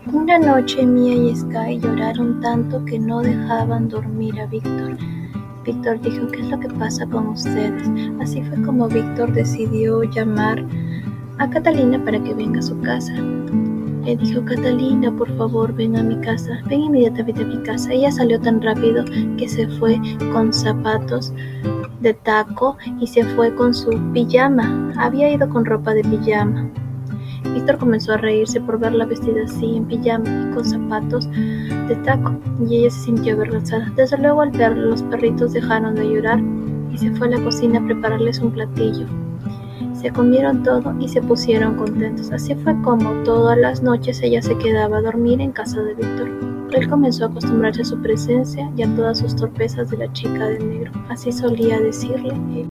Una noche Mia y Sky lloraron tanto que no dejaban dormir a Víctor. Víctor dijo: ¿qué es lo que pasa con ustedes? Así fue como Víctor decidió llamar a Catalina para que venga a su casa. Le dijo: Catalina, por favor, ven a mi casa, ven inmediatamente a mi casa. Ella salió tan rápido que se fue con zapatos de taco y se fue con su pijama. Había ido con ropa de pijama. Víctor comenzó a reírse por verla vestida así, en pijama y con zapatos de taco, y ella se sintió avergonzada. Desde luego, al verlo, los perritos dejaron de llorar y se fue a la cocina a prepararles un platillo. Se comieron todo y se pusieron contentos. Así fue como todas las noches ella se quedaba a dormir en casa de Víctor. Él comenzó a acostumbrarse a su presencia y a todas sus torpezas de la chica de negro. Así solía decirle